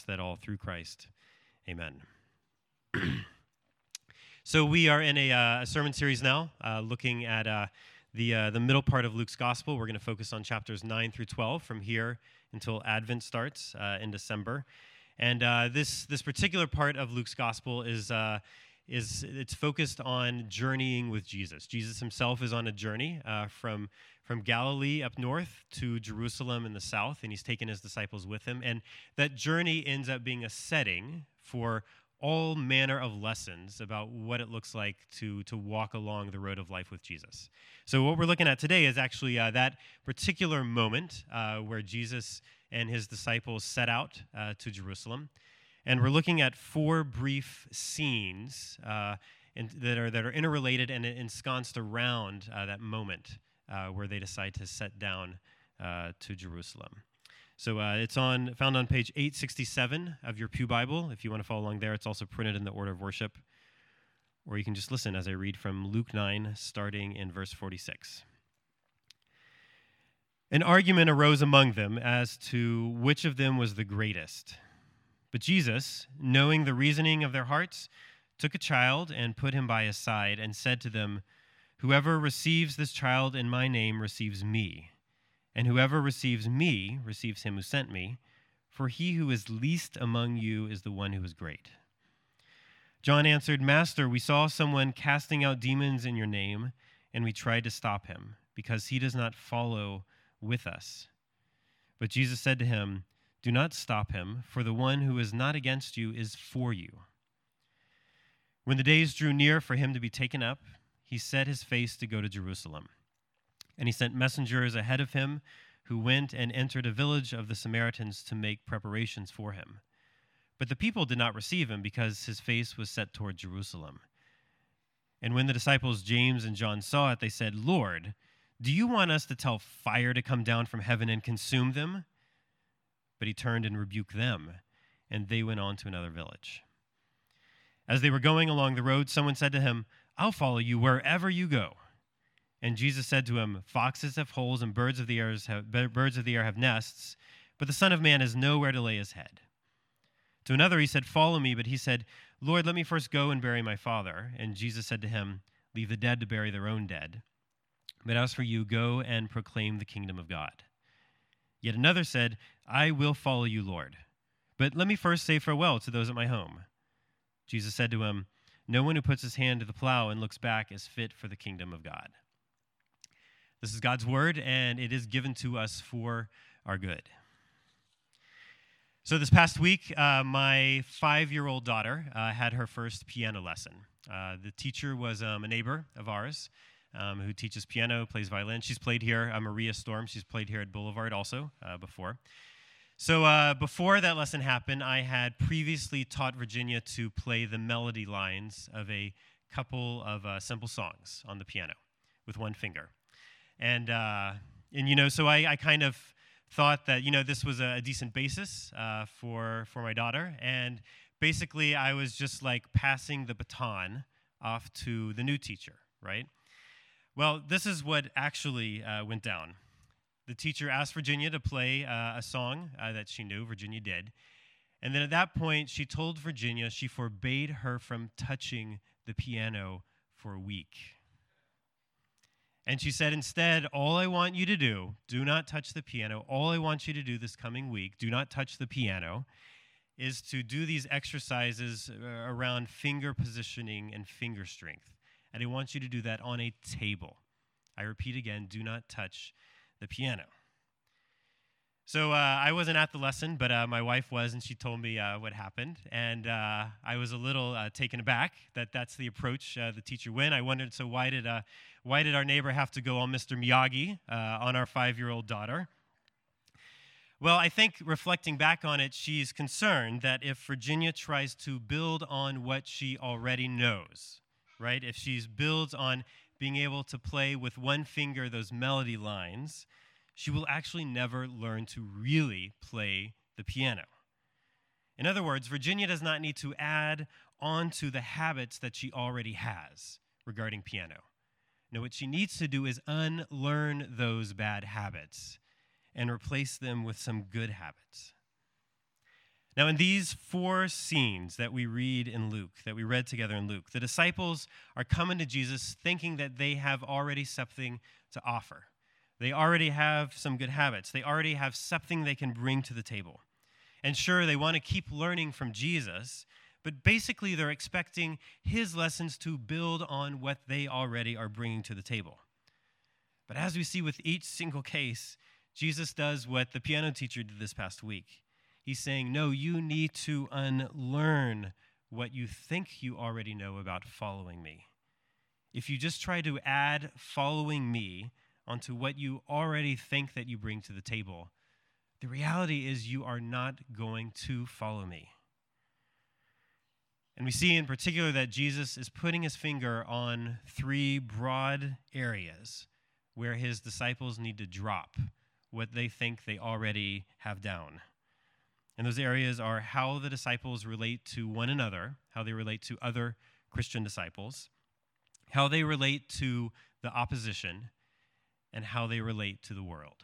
that all through Christ. Amen. So we are in a sermon series now, looking at the middle part of Luke's gospel. We're going to focus on chapters 9 through 12 from here until Advent starts in December. And this particular part of Luke's gospel is it's focused on journeying with Jesus. Jesus himself is on a journey from Galilee up north to Jerusalem in the south, and he's taken his disciples with him. And that journey ends up being a setting for all manner of lessons about what it looks like to walk along the road of life with Jesus. So what we're looking at today is actually that particular moment where Jesus and his disciples set out to Jerusalem. And we're looking at four brief scenes that are interrelated and ensconced around that moment where they decide to set down to Jerusalem. So it's found on page 867 of your Pew Bible. If you want to follow along there, it's also printed in the order of worship. Or you can just listen as I read from Luke 9, starting in verse 46. An argument arose among them as to which of them was the greatest. But Jesus, knowing the reasoning of their hearts, took a child and put him by his side and said to them, "Whoever receives this child in my name receives me. And whoever receives me receives him who sent me, for he who is least among you is the one who is great." John answered, "Master, we saw someone casting out demons in your name, and we tried to stop him, because he does not follow with us." But Jesus said to him, "Do not stop him, for the one who is not against you is for you." When the days drew near for him to be taken up, he set his face to go to Jerusalem. And he sent messengers ahead of him who went and entered a village of the Samaritans to make preparations for him. But the people did not receive him because his face was set toward Jerusalem. And when the disciples James and John saw it, they said, "Lord, do you want us to tell fire to come down from heaven and consume them?" But he turned and rebuked them, and they went on to another village. As they were going along the road, someone said to him, "I'll follow you wherever you go." And Jesus said to him, "Foxes have holes and birds of the air have nests, but the Son of Man has nowhere to lay his head." To another he said, "Follow me," but he said, "Lord, let me first go and bury my father." And Jesus said to him, "Leave the dead to bury their own dead. But as for you, go and proclaim the kingdom of God." Yet another said, "I will follow you, Lord, but let me first say farewell to those at my home." Jesus said to him, "No one who puts his hand to the plow and looks back is fit for the kingdom of God." This is God's word, and it is given to us for our good. So this past week, my 5-year-old daughter had her first piano lesson. The teacher was a neighbor of ours who teaches piano, plays violin. She's played here, Maria Storm. She's played here at Boulevard also before. So before that lesson happened, I had previously taught Virginia to play the melody lines of a couple of simple songs on the piano with one finger. And so I kind of thought that, this was a decent basis for my daughter. And basically, I was just like passing the baton off to the new teacher, right? Well, this is what actually went down. The teacher asked Virginia to play a song that she knew. Virginia did. And then at that point, she told Virginia she forbade her from touching the piano for a week. And she said, "Instead, all I want you to do not touch the piano. All I want you to do this coming week, do not touch the piano, is to do these exercises around finger positioning and finger strength. And I want you to do that on a table. I repeat again, do not touch the piano." So I wasn't at the lesson, but my wife was, and she told me what happened. And I was a little taken aback that that's the approach the teacher went. I wondered, so why did our neighbor have to go all Mr. Miyagi on our 5-year-old daughter? Well, I think reflecting back on it, she's concerned that if Virginia tries to build on what she already knows, right? If she builds on being able to play with one finger those melody lines, she will actually never learn to really play the piano. In other words, Virginia does not need to add on to the habits that she already has regarding piano. No, what she needs to do is unlearn those bad habits and replace them with some good habits. Now, in these four scenes that we read in Luke, that we read together in Luke, the disciples are coming to Jesus thinking that they have already something to offer. They already have some good habits. They already have something they can bring to the table. And sure, they want to keep learning from Jesus, but basically they're expecting his lessons to build on what they already are bringing to the table. But as we see with each single case, Jesus does what the piano teacher did this past week. He's saying, no, you need to unlearn what you think you already know about following me. If you just try to add following me onto what you already think that you bring to the table, the reality is you are not going to follow me. And we see in particular that Jesus is putting his finger on three broad areas where his disciples need to drop what they think they already have down. And those areas are how the disciples relate to one another, how they relate to other Christian disciples, how they relate to the opposition, and how they relate to the world.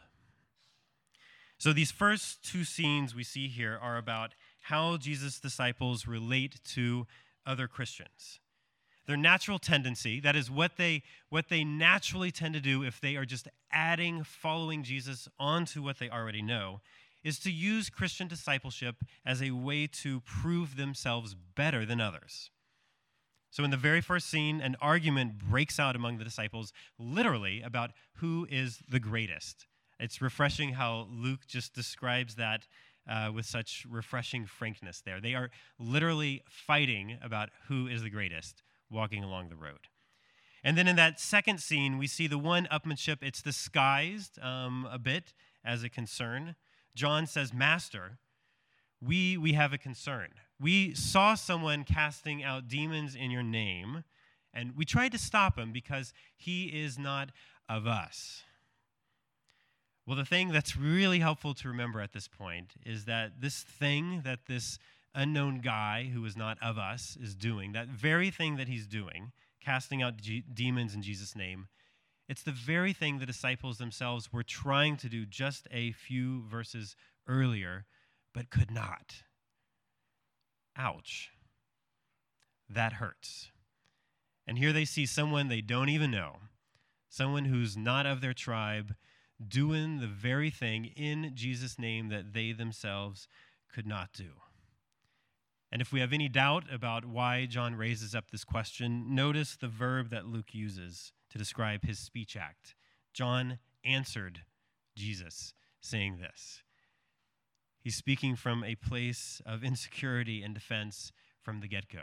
So these first two scenes we see here are about how Jesus' disciples relate to other Christians. Their natural tendency, that is what they naturally tend to do if they are just adding following Jesus onto what they already know, is to use Christian discipleship as a way to prove themselves better than others. So in the very first scene, an argument breaks out among the disciples, literally about who is the greatest. It's refreshing how Luke just describes that with such refreshing frankness there. They are literally fighting about who is the greatest walking along the road. And then in that second scene, we see the one upmanship. It's disguised a bit as a concern. John says, Master, we have a concern. We saw someone casting out demons in your name, and we tried to stop him because he is not of us. Well, the thing that's really helpful to remember at this point is that this thing that this unknown guy who is not of us is doing, that very thing that he's doing, casting out demons in Jesus' name, it's the very thing the disciples themselves were trying to do just a few verses earlier, but could not. Ouch. That hurts. And here they see someone they don't even know, someone who's not of their tribe, doing the very thing in Jesus' name that they themselves could not do. And if we have any doubt about why John raises up this question, notice the verb that Luke uses to describe his speech act. John answered Jesus, saying this. He's speaking from a place of insecurity and defense from the get-go.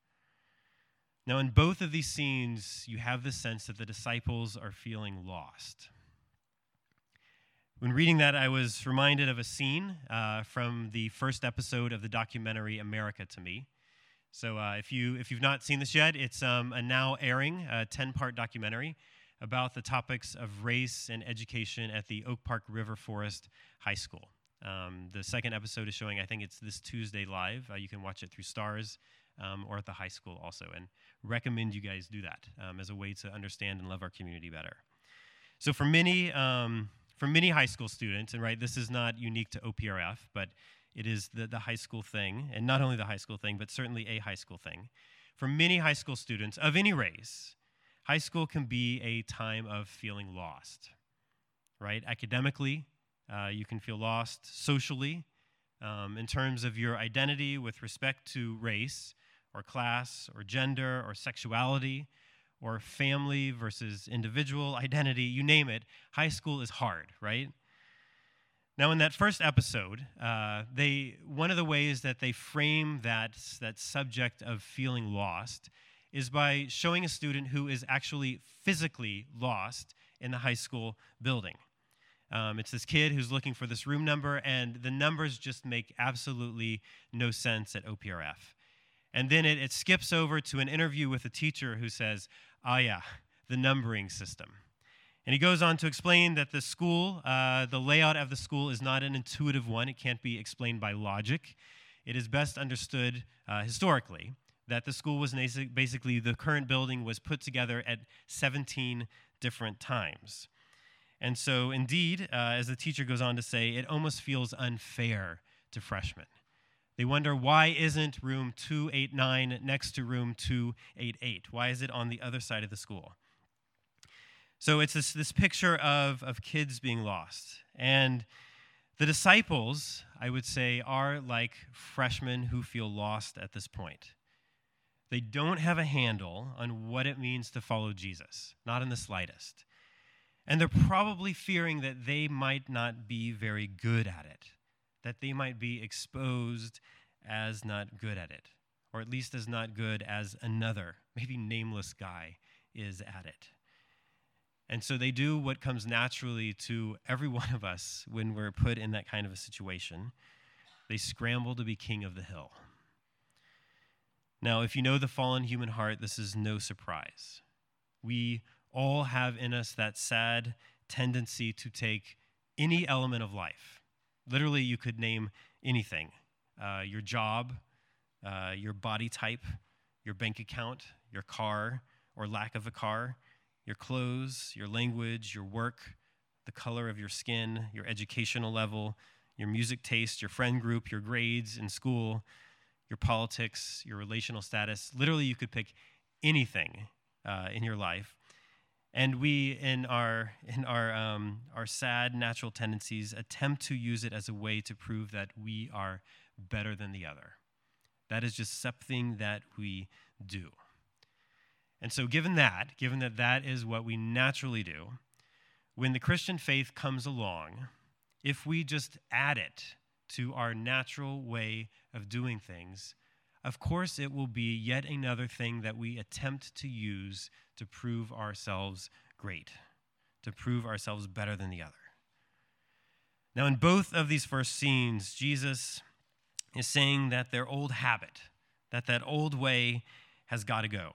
Now, in both of these scenes, you have the sense that the disciples are feeling lost. When reading that, I was reminded of a scene from the first episode of the documentary America to Me. So if you've not seen this yet, it's a now airing 10-part documentary about the topics of race and education at the Oak Park River Forest High School. The second episode is showing, I think it's this Tuesday live. You can watch it through Stars or at the high school also, and recommend you guys do that as a way to understand and love our community better. So for many high school students, and right, this is not unique to OPRF, but it is the high school thing, and not only the high school thing, but certainly a high school thing. For many high school students of any race, high school can be a time of feeling lost, right? Academically, you can feel lost socially, in terms of your identity with respect to race or class or gender or sexuality or family versus individual identity, you name it. High school is hard, right? Now, in that first episode, one of the ways that they frame that subject of feeling lost is by showing a student who is actually physically lost in the high school building. It's this kid who's looking for this room number, and the numbers just make absolutely no sense at OPRF. And then it skips over to an interview with a teacher who says, oh yeah, the numbering system. And he goes on to explain that the school, the layout of the school is not an intuitive one. It can't be explained by logic. It is best understood historically that the school was basically, the current building was put together at 17 different times. And so indeed, as the teacher goes on to say, it almost feels unfair to freshmen. They wonder, why isn't room 289 next to room 288? Why is it on the other side of the school? So it's this picture of kids being lost. And the disciples, I would say, are like freshmen who feel lost at this point. They don't have a handle on what it means to follow Jesus, not in the slightest. And they're probably fearing that they might not be very good at it, that they might be exposed as not good at it, or at least as not good as another, maybe nameless guy is at it. And so they do what comes naturally to every one of us when we're put in that kind of a situation. They scramble to be king of the hill. Now, if you know the fallen human heart, this is no surprise. We all have in us that sad tendency to take any element of life. Literally, you could name anything. Your job, your body type, your bank account, your car or lack of a car, your clothes, your language, your work, the color of your skin, your educational level, your music taste, your friend group, your grades in school, your politics, your relational status. Literally, you could pick anything in your life. And we, in our sad natural tendencies, attempt to use it as a way to prove that we are better than the other. That is just something that we do. And so given that that is what we naturally do, when the Christian faith comes along, if we just add it to our natural way of doing things, of course it will be yet another thing that we attempt to use to prove ourselves great, to prove ourselves better than the other. Now, in both of these first scenes, Jesus is saying that their old habit, that old way has got to go,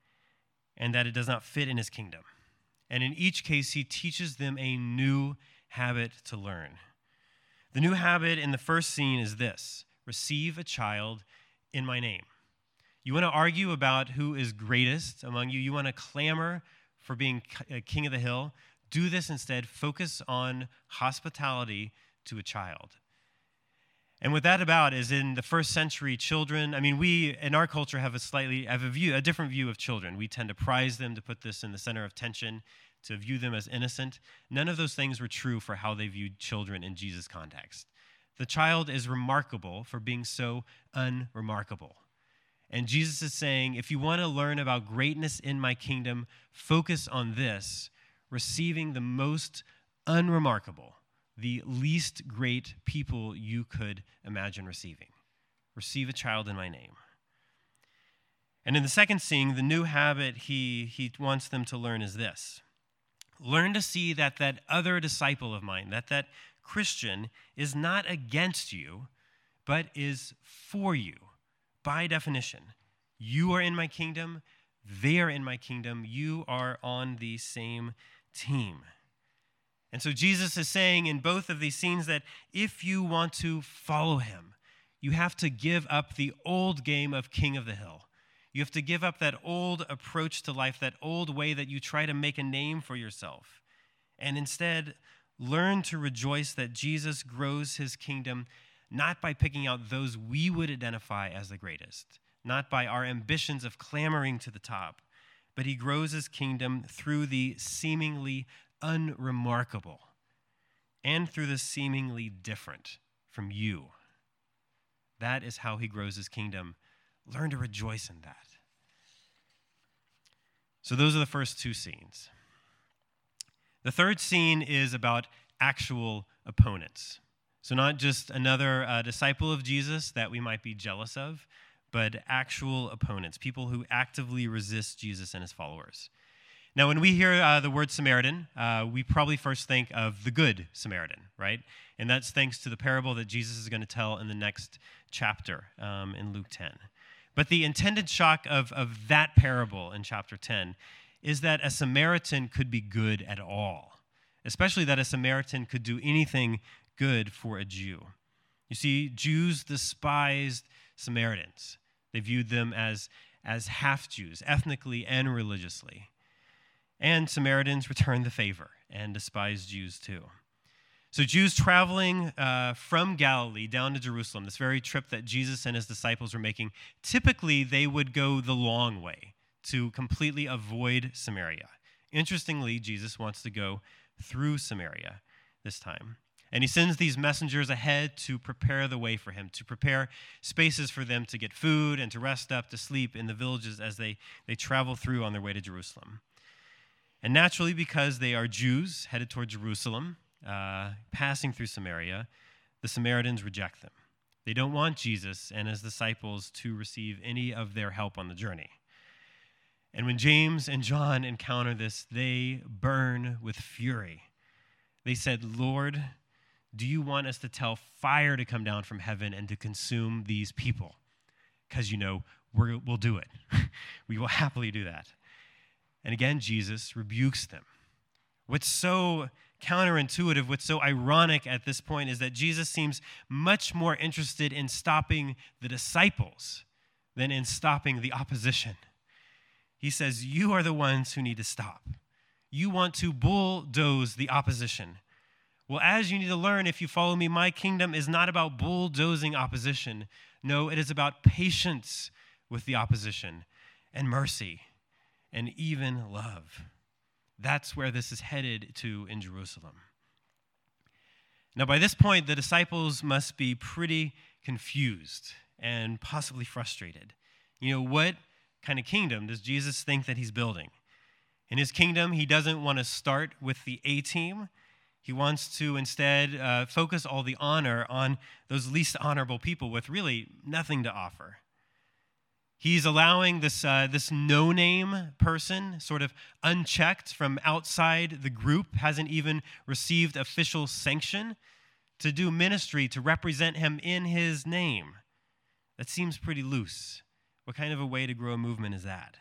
and that it does not fit in his kingdom. And in each case, he teaches them a new habit to learn. The new habit in the first scene is this: receive a child in my name. You want to argue about who is greatest among you? You want to clamor for being king of the hill? Do this instead. Focus on hospitality to a child. And what that about is, in the first century, children, we in our culture have a different view of children. We tend to prize them, to put this in the center of attention, to view them as innocent. None of those things were true for how they viewed children in Jesus' context. The child is remarkable for being so unremarkable. And Jesus is saying, if you want to learn about greatness in my kingdom, focus on this: receiving the most unremarkable, the least great people you could imagine receiving. Receive a child in my name. And in the second scene, the new habit he wants them to learn is this: learn to see that other disciple of mine, that Christian, is not against you, but is for you. By definition, you are in my kingdom, they are in my kingdom, you are on the same team. And so Jesus is saying in both of these scenes that if you want to follow him, you have to give up the old game of king of the hill. You have to give up that old approach to life, that old way that you try to make a name for yourself, and instead learn to rejoice that Jesus grows his kingdom not by picking out those we would identify as the greatest, not by our ambitions of clamoring to the top, but he grows his kingdom through the seemingly unremarkable and through the seemingly different from you. That is how he grows his kingdom. Learn to rejoice in that. So those are the first two scenes. The third scene is about actual opponents. So not just another disciple of Jesus that we might be jealous of, but actual opponents, people who actively resist Jesus and his followers. Now, when we hear the word Samaritan, we probably first think of the Good Samaritan, right? And that's thanks to the parable that Jesus is going to tell in the next chapter in Luke 10. But the intended shock of that parable in chapter 10 is that a Samaritan could be good at all, especially that a Samaritan could do anything good for a Jew. You see, Jews despised Samaritans. They viewed them as half-Jews, ethnically and religiously. And Samaritans returned the favor and despised Jews too. So Jews traveling from Galilee down to Jerusalem, this very trip that Jesus and his disciples were making, typically they would go the long way to completely avoid Samaria. Interestingly, Jesus wants to go through Samaria this time. And he sends these messengers ahead to prepare the way for him, to prepare spaces for them to get food and to rest up, to sleep in the villages as they travel through on their way to Jerusalem. And naturally, because they are Jews headed toward Jerusalem, passing through Samaria, the Samaritans reject them. They don't want Jesus and his disciples to receive any of their help on the journey. And when James and John encounter this, they burn with fury. They said, "Lord, do you want us to tell fire to come down from heaven and to consume these people? Because, we'll do it. We will happily do that." And again, Jesus rebukes them. What's so counterintuitive, what's so ironic at this point is that Jesus seems much more interested in stopping the disciples than in stopping the opposition. He says, you are the ones who need to stop. You want to bulldoze the opposition. Well, as you need to learn, if you follow me, my kingdom is not about bulldozing opposition. No, it is about patience with the opposition and mercy and even love. That's where this is headed to in Jerusalem. Now, by this point, the disciples must be pretty confused and possibly frustrated. What kind of kingdom does Jesus think that he's building? In his kingdom, he doesn't want to start with the A-team. He wants to instead focus all the honor on those least honorable people with really nothing to offer. He's allowing this no-name person, sort of unchecked from outside the group, hasn't even received official sanction, to do ministry, to represent him in his name. That seems pretty loose. What kind of a way to grow a movement is that?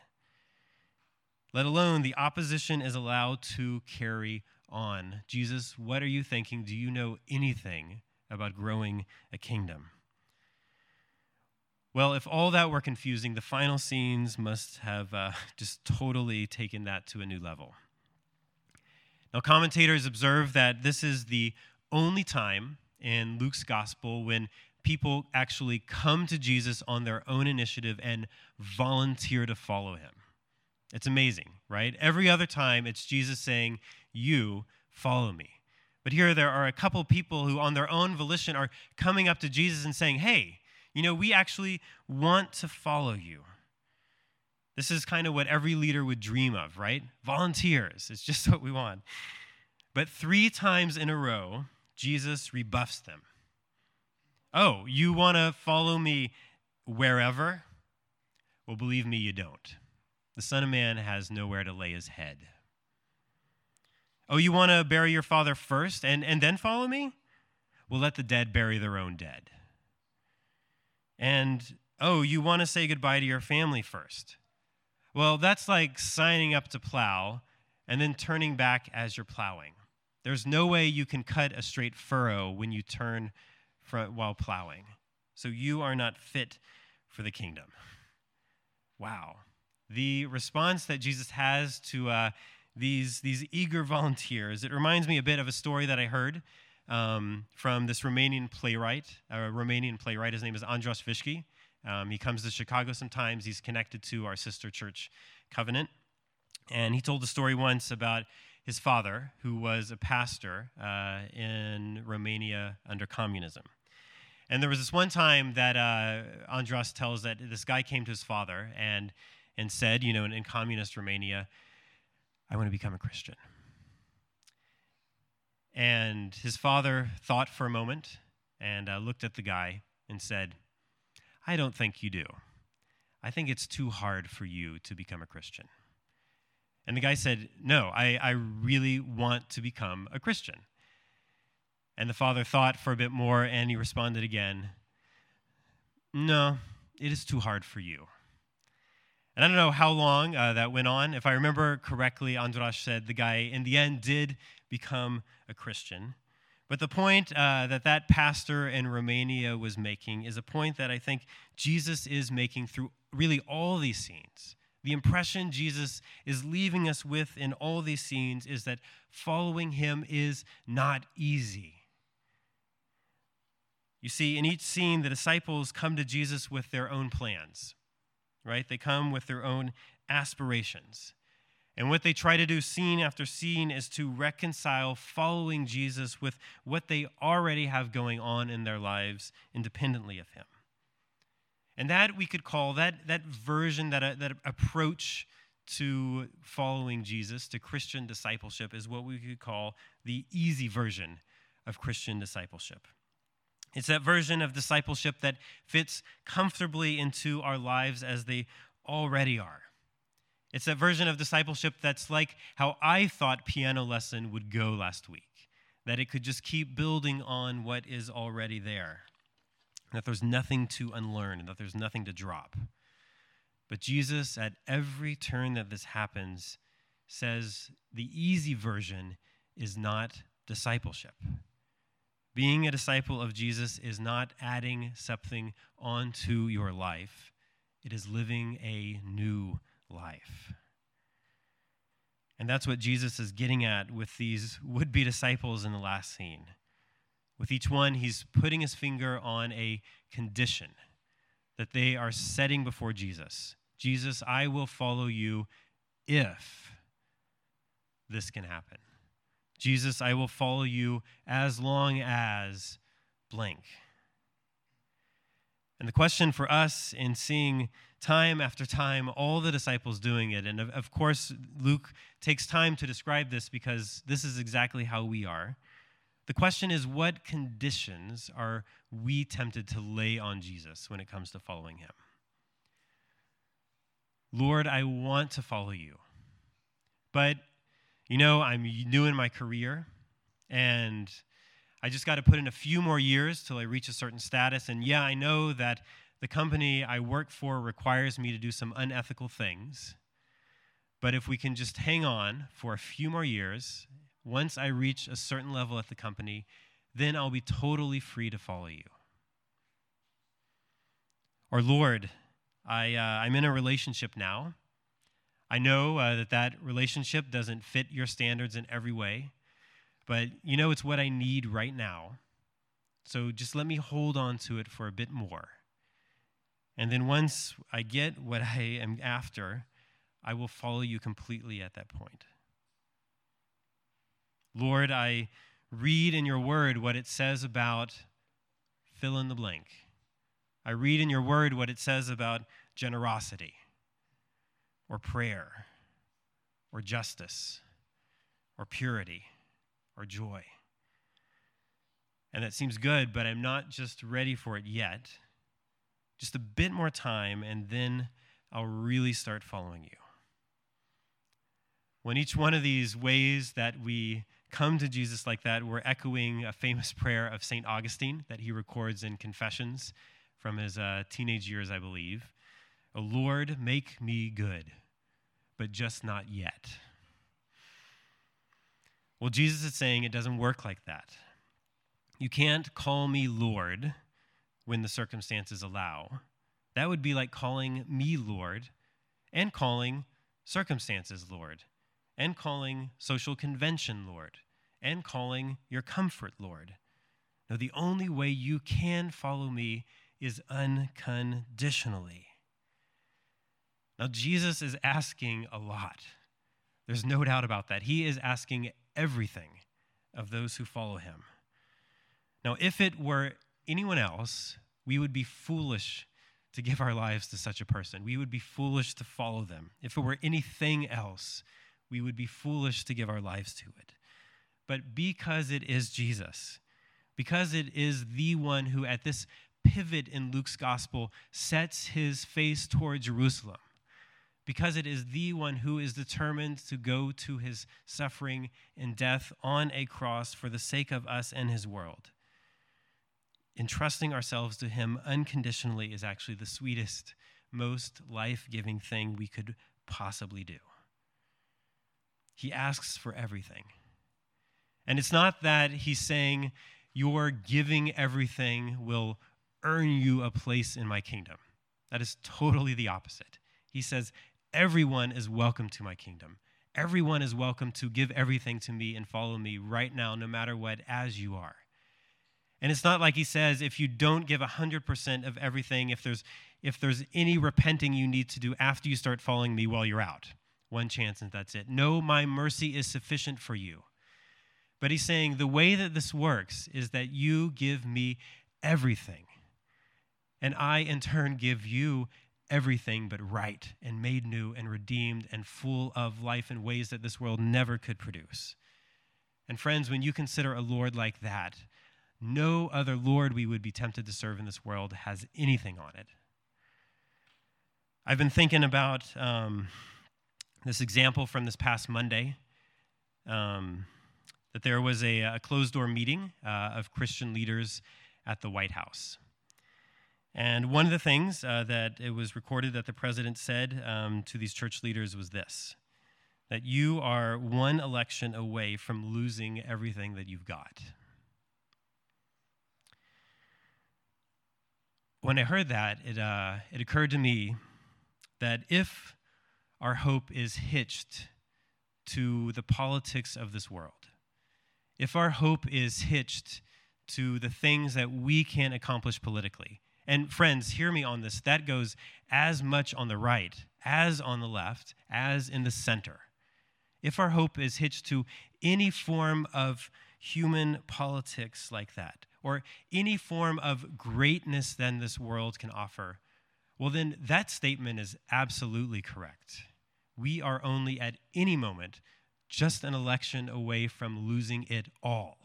Let alone the opposition is allowed to carry on. Jesus, what are you thinking? Do you know anything about growing a kingdom? Well, if all that were confusing, the final scenes must have just totally taken that to a new level. Now, commentators observe that this is the only time in Luke's gospel when people actually come to Jesus on their own initiative and volunteer to follow him. It's amazing, right? Every other time, it's Jesus saying, you follow me. But here there are a couple people who on their own volition are coming up to Jesus and saying, hey, we actually want to follow you. This is kind of what every leader would dream of, right? Volunteers. It's just what we want. But 3 times in a row, Jesus rebuffs them. Oh, you want to follow me wherever? Well, believe me, you don't. The Son of Man has nowhere to lay his head. Oh, you want to bury your father first and then follow me? Well, let the dead bury their own dead. And, oh, you want to say goodbye to your family first? Well, that's like signing up to plow and then turning back as you're plowing. There's no way you can cut a straight furrow when you turn while plowing. So you are not fit for the kingdom. Wow. The response that Jesus has to these eager volunteers, it reminds me a bit of a story that I heard from this Romanian playwright. His name is Andras Vishki. He comes to Chicago sometimes. He's connected to our sister church, Covenant. And he told a story once about his father, who was a pastor in Romania under communism. And there was this one time that Andras tells that this guy came to his father and said, in communist Romania, I want to become a Christian. And his father thought for a moment and looked at the guy and said, I don't think you do. I think it's too hard for you to become a Christian. And the guy said, no, I really want to become a Christian. And the father thought for a bit more, and he responded again, no, it is too hard for you. And I don't know how long that went on. If I remember correctly, Andras said the guy in the end did become a Christian. But the point that pastor in Romania was making is a point that I think Jesus is making through really all these scenes. The impression Jesus is leaving us with in all these scenes is that following him is not easy. You see, in each scene, the disciples come to Jesus with their own plans, right? They come with their own aspirations. And what they try to do scene after scene is to reconcile following Jesus with what they already have going on in their lives independently of him. And that we could call, that version, that approach to following Jesus, to Christian discipleship, is what we could call the easy version of Christian discipleship. It's that version of discipleship that fits comfortably into our lives as they already are. It's that version of discipleship that's like how I thought piano lesson would go last week, that it could just keep building on what is already there, that there's nothing to unlearn, and that there's nothing to drop. But Jesus, at every turn that this happens, says the easy version is not discipleship. Being a disciple of Jesus is not adding something onto your life. It is living a new life. And that's what Jesus is getting at with these would-be disciples in the last scene. With each one, he's putting his finger on a condition that they are setting before Jesus. Jesus, I will follow you if this can happen. Jesus, I will follow you as long as blank. And the question for us in seeing time after time all the disciples doing it, and of course Luke takes time to describe this because this is exactly how we are. The question is, what conditions are we tempted to lay on Jesus when it comes to following him? Lord, I want to follow you, but I'm new in my career, and I just got to put in a few more years till I reach a certain status. And yeah, I know that the company I work for requires me to do some unethical things. But if we can just hang on for a few more years, once I reach a certain level at the company, then I'll be totally free to follow you. Or Lord, I'm in a relationship now. I know that relationship doesn't fit your standards in every way, but it's what I need right now. So just let me hold on to it for a bit more. And then once I get what I am after, I will follow you completely at that point. Lord, I read in your word what it says about fill in the blank. I read in your word what it says about generosity, or prayer, or justice, or purity, or joy. And that seems good, but I'm not just ready for it yet. Just a bit more time, and then I'll really start following you. When each one of these ways that we come to Jesus like that, we're echoing a famous prayer of St. Augustine that he records in Confessions from his teenage years, I believe. "O Lord, make me good, but just not yet." Well, Jesus is saying it doesn't work like that. You can't call me Lord when the circumstances allow. That would be like calling me Lord and calling circumstances Lord and calling social convention Lord and calling your comfort Lord. No, the only way you can follow me is unconditionally. Now, Jesus is asking a lot. There's no doubt about that. He is asking everything of those who follow him. Now, if it were anyone else, we would be foolish to give our lives to such a person. We would be foolish to follow them. If it were anything else, we would be foolish to give our lives to it. But because it is Jesus, because it is the one who at this pivot in Luke's gospel sets his face toward Jerusalem, because it is the one who is determined to go to his suffering and death on a cross for the sake of us and his world, entrusting ourselves to him unconditionally is actually the sweetest, most life-giving thing we could possibly do. He asks for everything. And it's not that he's saying your giving everything will earn you a place in my kingdom. That is totally the opposite. He says, everyone is welcome to my kingdom. Everyone is welcome to give everything to me and follow me right now, no matter what, as you are. And it's not like he says, if you don't give 100% of everything, if there's any repenting you need to do after you start following me while you're out, one chance and that's it. No, my mercy is sufficient for you. But he's saying the way that this works is that you give me everything. And I, in turn, give you everything but right and made new and redeemed and full of life in ways that this world never could produce. And friends, when you consider a Lord like that, no other Lord we would be tempted to serve in this world has anything on it. I've been thinking about this example from this past Monday, that there was a closed-door meeting of Christian leaders at the White House. And one of the things that it was recorded that the president said to these church leaders was this, that you are one election away from losing everything that you've got. When I heard that, it occurred to me that if our hope is hitched to the politics of this world, if our hope is hitched to the things that we can accomplish politically, and friends, hear me on this, that goes as much on the right, as on the left, as in the center. If our hope is hitched to any form of human politics like that, or any form of greatness than this world can offer, well, then that statement is absolutely correct. We are only at any moment just an election away from losing it all.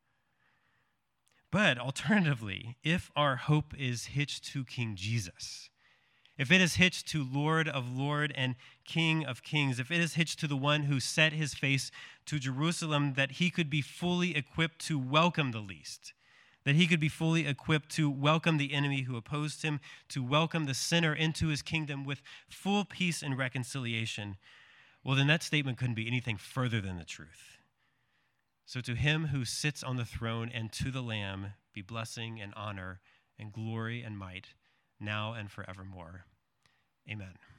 But alternatively, if our hope is hitched to King Jesus, if it is hitched to Lord of Lords and King of Kings, if it is hitched to the one who set his face to Jerusalem that he could be fully equipped to welcome the least, that he could be fully equipped to welcome the enemy who opposed him, to welcome the sinner into his kingdom with full peace and reconciliation, well, then that statement couldn't be anything further than the truth. So to him who sits on the throne and to the Lamb be blessing and honor and glory and might, now and forevermore. Amen.